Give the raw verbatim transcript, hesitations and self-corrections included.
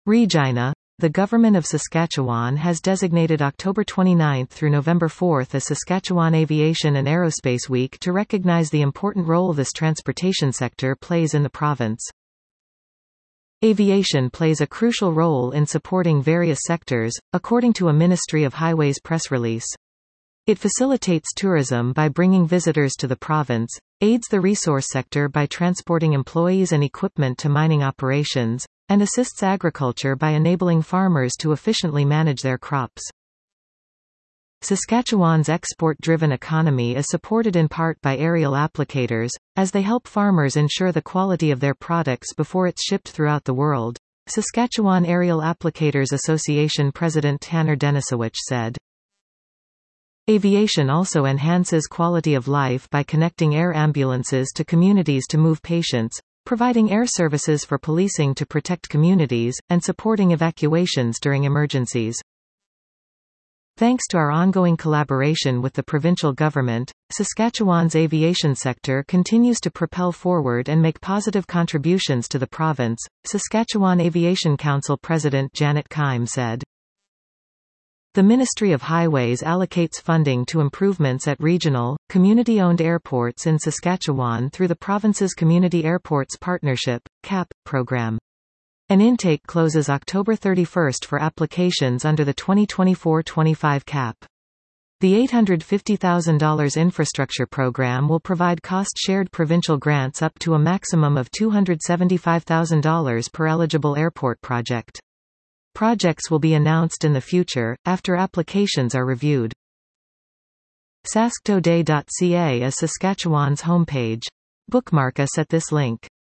Regina. The Government of Saskatchewan has designated October twenty-ninth through November fourth as Saskatchewan Aviation and Aerospace Week to recognize the important role this transportation sector plays in the province. Aviation plays a crucial role in supporting various sectors, according to a Ministry of Highways press release. It facilitates tourism by bringing visitors to the province, aids the resource sector by transporting employees and equipment to mining operations, and assists agriculture by enabling farmers to efficiently manage their crops. Saskatchewan's export-driven economy is supported in part by aerial applicators, as they help farmers ensure the quality of their products before it's shipped throughout the world. Saskatchewan Aerial Applicators Association President Tanner Denisowicz said. Aviation also enhances quality of life by connecting air ambulances to communities to move patients, providing air services for policing to protect communities, and supporting evacuations during emergencies. Thanks to our ongoing collaboration with the provincial government, Saskatchewan's aviation sector continues to propel forward and make positive contributions to the province, Saskatchewan Aviation Council President Janet Kime said. The Ministry of Highways allocates funding to improvements at regional, community-owned airports in Saskatchewan through the province's Community Airports Partnership (C A P) program. An intake closes October thirty-first for applications under the twenty twenty-four twenty-five C A P. The eight hundred fifty thousand dollars infrastructure program will provide cost-shared provincial grants up to a maximum of two hundred seventy-five thousand dollars per eligible airport project. Projects will be announced in the future, after applications are reviewed. sasktoday dot c a is Saskatchewan's homepage. Bookmark us at this link.